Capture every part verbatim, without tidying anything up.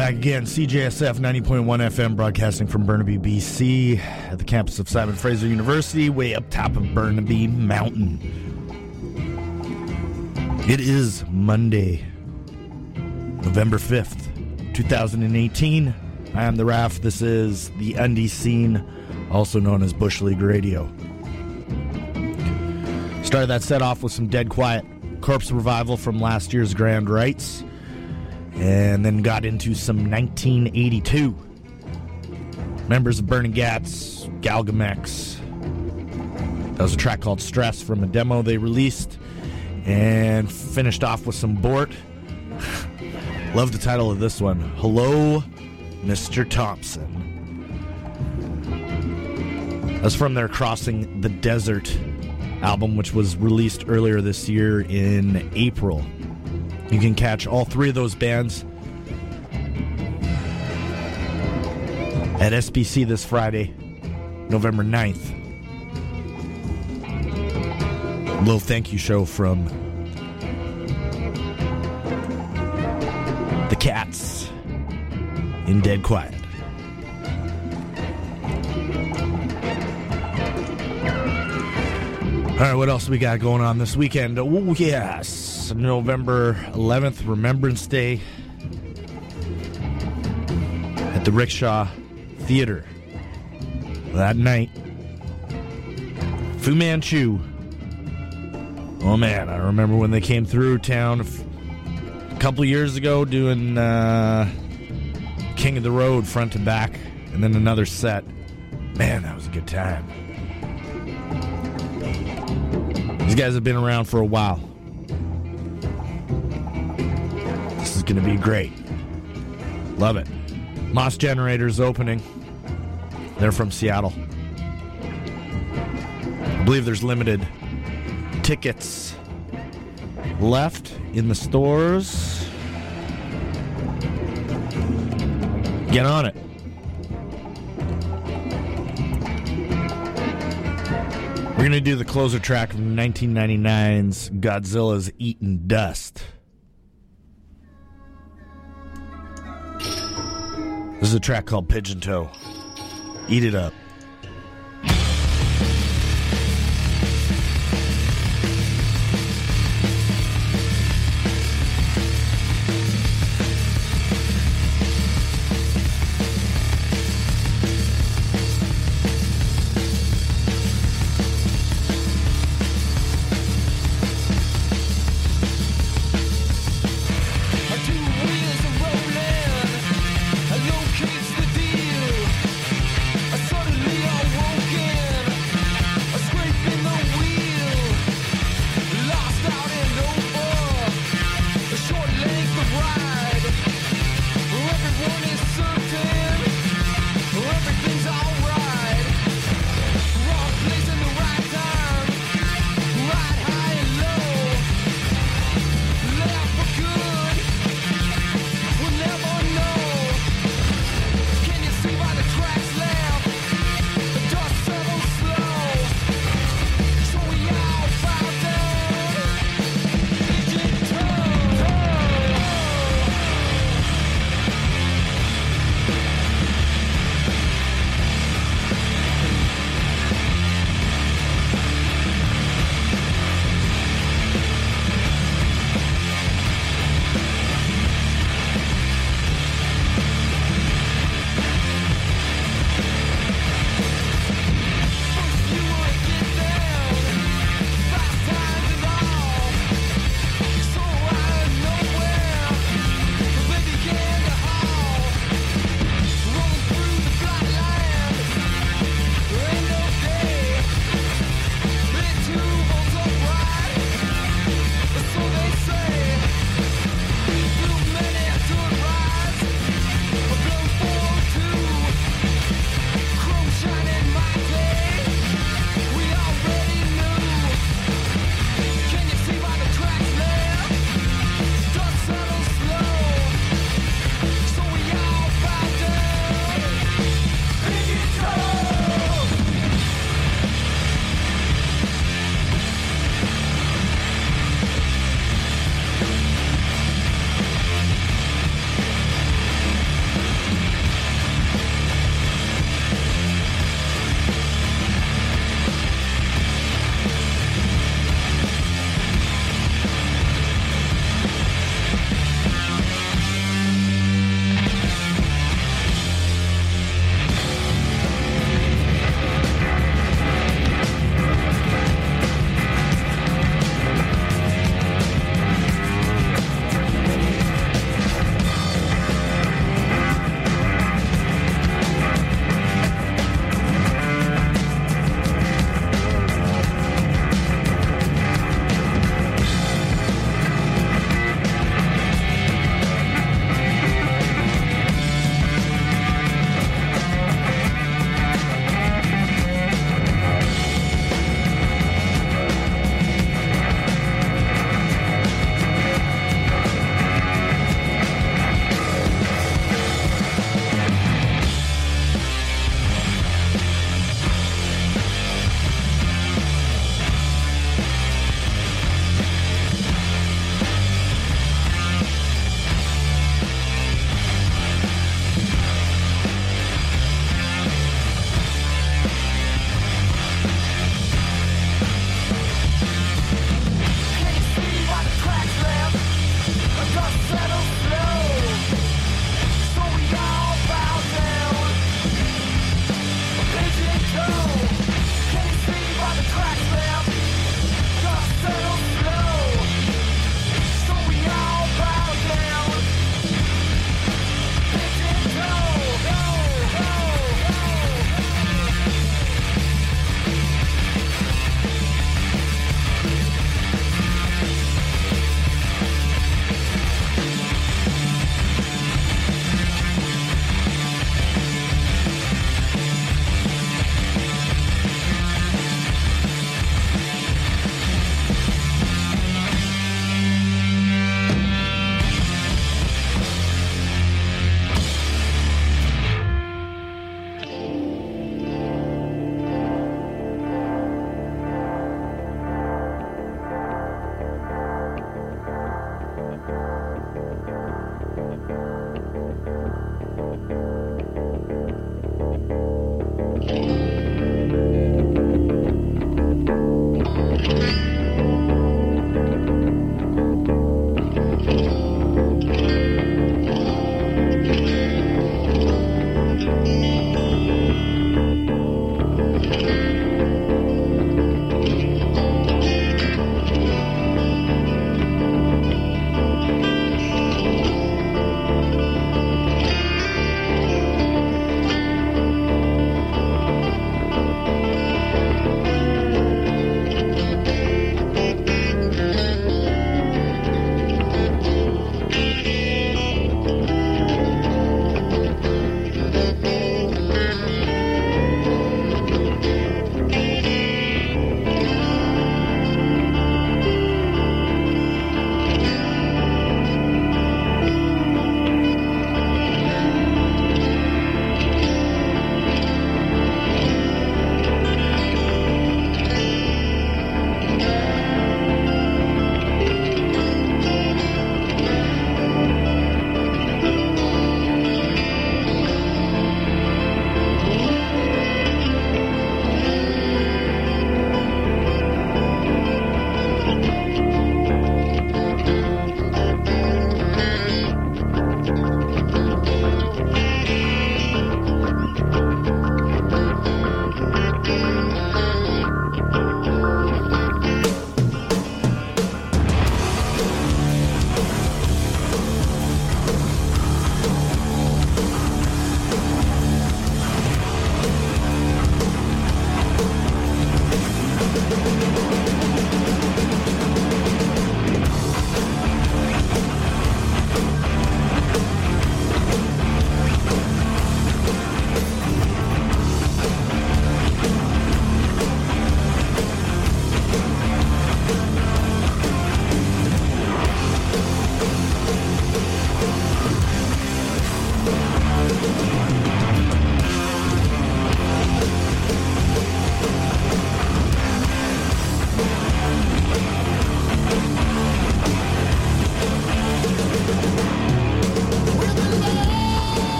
Back again, C J S F ninety point one F M, broadcasting from Burnaby, B C, at the campus of Simon Fraser University, way up top of Burnaby Mountain. It is Monday, November fifth, twenty eighteen. I am the Raf. This is the Undie Scene, also known as Bush League Radio. Started that set off with some Dead Quiet, Corpse Revival from last year's Grand Rites, and then got into some nineteen eighty-two. Members of Burning Gats, Galgamex. That was a track called Stress from a demo they released. And finished off with some Bort. Love the title of this one. Hello, Mister Thompson. That's from their Crossing the Desert album, which was released earlier this year in April. You can catch all three of those bands at S B C this Friday, November ninth. A little thank you show from the Cats in Dead Quiet. All right, what else we got going on this weekend? Oh, yes. November eleventh, Remembrance Day at the Rickshaw Theater. That night, Fu Manchu. Oh, man, I remember when they came through town a couple years ago doing uh, King of the Road front to back, and then another set. Man, that was a good time. These guys have been around for a while. This is going to be great. Love it. Moss Generator's opening. They're from Seattle. I believe there's limited tickets left in the stores. Get on it. We're going to do the closer track from nineteen ninety-nine's Godzilla's Eatin' Dust. This is a track called Pigeon Toe. Eat it up. Suddenly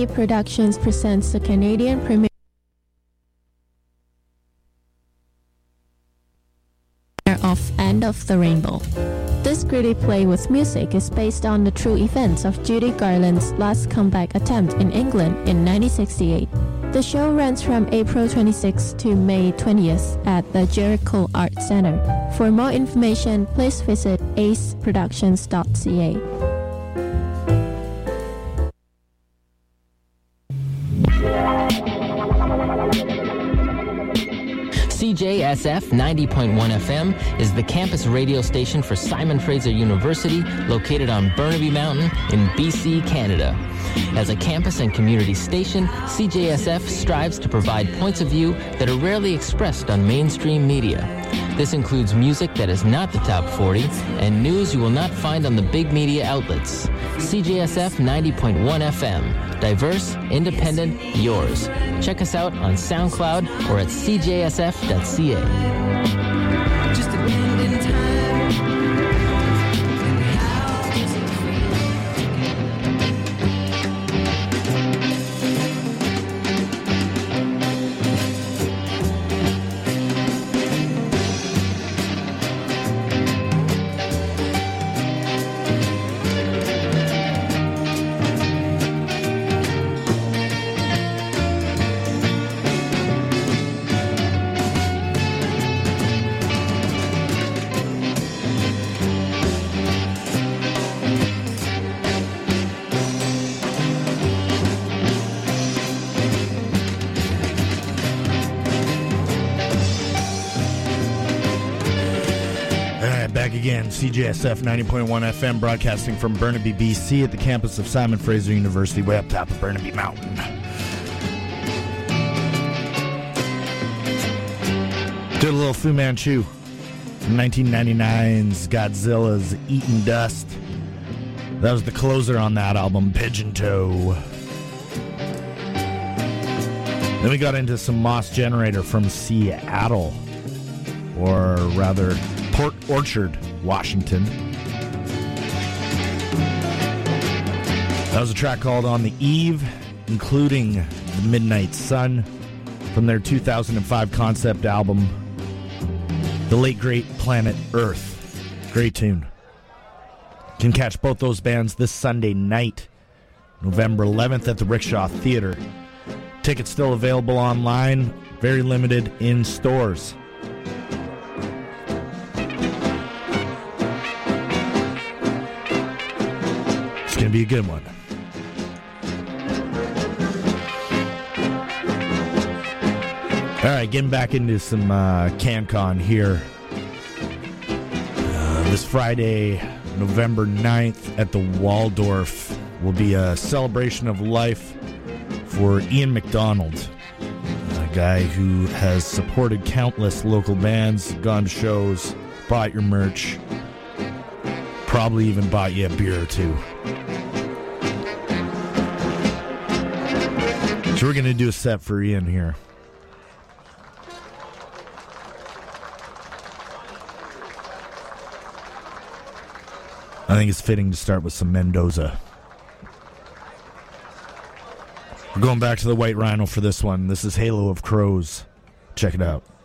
Media Productions presents the Canadian premiere of End of the Rainbow. This gritty play with music is based on the true events of Judy Garland's last comeback attempt in England in nineteen sixty-eight. The show runs from April twenty-sixth to May twentieth at the Jericho Art Centre. For more information, please visit ace productions dot c a. C J S F ninety point one F M is the campus radio station for Simon Fraser University, located on Burnaby Mountain in B C, Canada. As a campus and community station, C J S F strives to provide points of view that are rarely expressed on mainstream media. This includes music that is not the top forty and news you will not find on the big media outlets. C J S F ninety point one F M. Diverse, independent, yours. Check us out on SoundCloud or at c j s f dot c a. Just a bend in time. Again, C J S F ninety point one F M, broadcasting from Burnaby, B C, at the campus of Simon Fraser University, way up top of Burnaby Mountain. Did a little Fu Manchu from nineteen ninety-nine's Godzilla's Eating Dust. That was the closer on that album, Pigeon Toe. Then we got into some Moss Generator from Seattle, or rather Port Orchard, Washington. That was a track called On the Eve, including The Midnight Sun, from their two thousand five concept album, The Late Great Planet Earth. Great tune. You can catch both those bands this Sunday night, November eleventh, at the Rickshaw Theater. Tickets still available online, very limited in stores. It's going to be a good one. All right, getting back into some uh, CanCon here. Uh, this Friday, November ninth, at the Waldorf, will be a celebration of life for Ian McDonald, a guy who has supported countless local bands, gone to shows, bought your merch, probably even bought you a beer or two. So we're going to do a set for Ian here. I think it's fitting to start with some Mendoza. We're going back to the White Rhino for this one. This is Halo of Crows. Check it out.